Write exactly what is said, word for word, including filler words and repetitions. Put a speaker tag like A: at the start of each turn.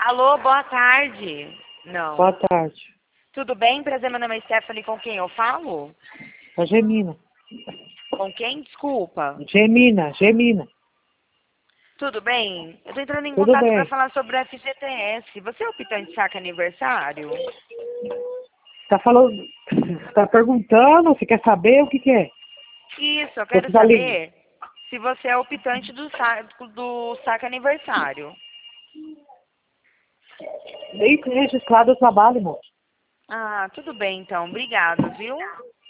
A: Alô, boa tarde. Não.
B: Boa tarde.
A: Tudo bem? Prazer, meu nome é Stephanie. Com quem eu falo?
B: A Gemina.
A: Com quem? Desculpa.
B: Gemina, Gemina.
A: Tudo bem? Eu tô entrando em
B: Tudo
A: contato para
B: bem.
A: falar sobre o F G T S. Você é o Pitão de Saca Aniversário?
B: Tá falando. Tá perguntando, você quer saber o que, que é?
A: Isso, eu quero
B: Você tá ali.
A: saber se você é o pitante do, sa do Saca Aniversário.
B: Nem registrado o trabalho, moço.
A: Ah, tudo bem então. Obrigado, viu?